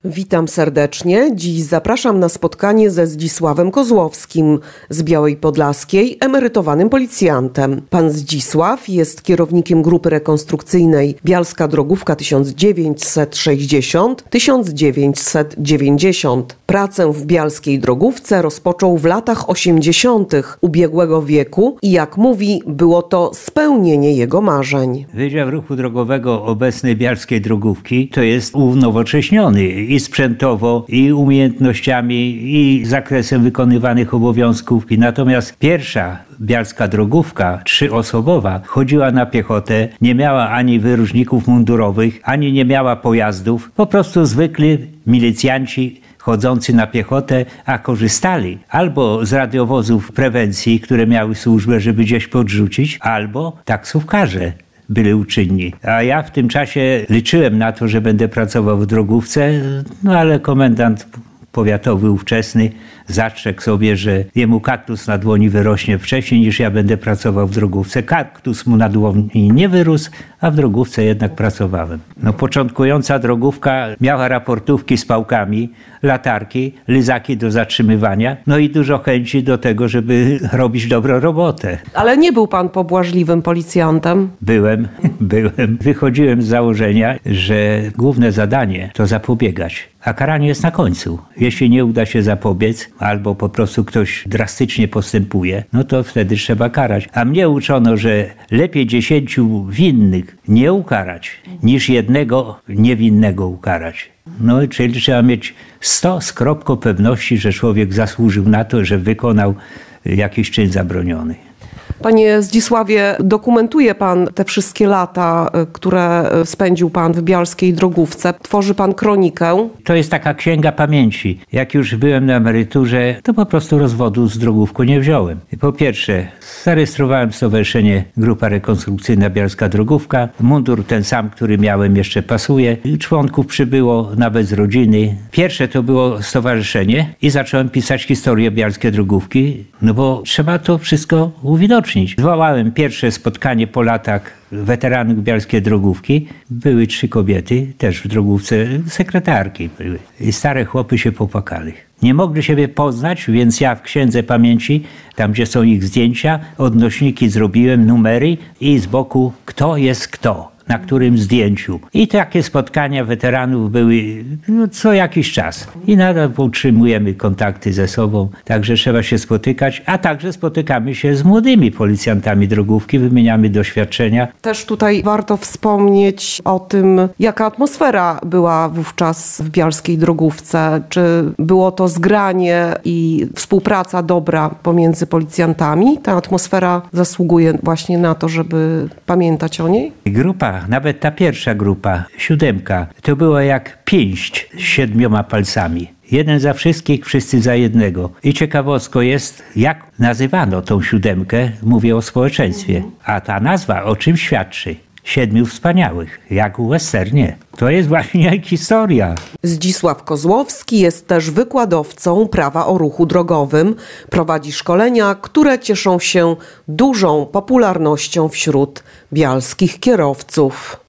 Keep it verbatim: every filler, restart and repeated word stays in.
Witam serdecznie. Dziś zapraszam na spotkanie ze Zdzisławem Kozłowskim z Białej Podlaskiej, emerytowanym policjantem. Pan Zdzisław jest kierownikiem grupy rekonstrukcyjnej Bialska Drogówka tysiąc dziewięćset sześćdziesiąt do tysiąc dziewięćset dziewięćdziesiąt. Pracę w Bialskiej Drogówce rozpoczął w latach osiemdziesiątych ubiegłego wieku i jak mówi, było to spełnienie jego marzeń. Wydział Ruchu Drogowego obecnej Bialskiej Drogówki to jest unowocześniony i sprzętowo, i umiejętnościami, i zakresem wykonywanych obowiązków. I natomiast pierwsza Bialska Drogówka, trzyosobowa, chodziła na piechotę, nie miała ani wyróżników mundurowych, ani nie miała pojazdów. Po prostu zwykli milicjanci chodzący na piechotę, a korzystali albo z radiowozów prewencji, które miały służbę, żeby gdzieś podrzucić, albo taksówkarze byli uczynni. A ja w tym czasie liczyłem na to, że będę pracował w drogówce, no ale komendant powiatowy ówczesny zastrzegł sobie, że jemu kaktus na dłoni wyrośnie wcześniej niż ja będę pracował w drogówce. Kaktus mu na dłoni nie wyrósł, a w drogówce jednak pracowałem. No, początkująca drogówka miała raportówki z pałkami, latarki, lyzaki do zatrzymywania, no i dużo chęci do tego, żeby robić dobrą robotę. Ale nie był pan pobłażliwym policjantem? Byłem, byłem. Wychodziłem z założenia, że główne zadanie to zapobiegać, a karanie jest na końcu. Jeśli nie uda się zapobiec, albo po prostu ktoś drastycznie postępuje, no to wtedy trzeba karać. A mnie uczono, że lepiej dziesięciu winnych nie ukarać, niż jednego niewinnego ukarać. No czyli trzeba mieć sto z kropką pewności, że człowiek zasłużył na to, że wykonał jakiś czyn zabroniony. Panie Zdzisławie, dokumentuje pan te wszystkie lata, które spędził pan w Bialskiej Drogówce. Tworzy pan kronikę. To jest taka księga pamięci. Jak już byłem na emeryturze, to po prostu rozwodu z drogówką nie wziąłem. Po pierwsze, zarejestrowałem stowarzyszenie Grupa Rekonstrukcyjna Bialska Drogówka. Mundur ten sam, który miałem, jeszcze pasuje. Członków przybyło nawet z rodziny. Pierwsze to było stowarzyszenie i zacząłem pisać historię Bialskiej Drogówki, no bo trzeba to wszystko uwidocznić. Zwołałem pierwsze spotkanie po latach weteranów Bialskiej Drogówki. Były trzy kobiety, też w drogówce, sekretarki były. I stare chłopy się popłakali. Nie mogli siebie poznać, więc ja w księdze pamięci, tam gdzie są ich zdjęcia, odnośniki zrobiłem, numery i z boku kto jest kto. Na którym zdjęciu. I takie spotkania weteranów były no, co jakiś czas. I nadal utrzymujemy kontakty ze sobą, także trzeba się spotykać, a także spotykamy się z młodymi policjantami drogówki, wymieniamy doświadczenia. Też tutaj warto wspomnieć o tym, jaka atmosfera była wówczas w Bialskiej Drogówce. Czy było to zgranie i współpraca dobra pomiędzy policjantami? Ta atmosfera zasługuje właśnie na to, żeby pamiętać o niej? Grupa, nawet ta pierwsza grupa, siódemka, to było jak pięść z siedmioma palcami. Jeden za wszystkich, wszyscy za jednego. I ciekawostką jest, jak nazywano tą siódemkę, mówię o społeczeństwie. A ta nazwa o czym świadczy? Siedmiu wspaniałych, jak w westernie. To jest właśnie historia. Zdzisław Kozłowski jest też wykładowcą prawa o ruchu drogowym. Prowadzi szkolenia, które cieszą się dużą popularnością wśród bialskich kierowców.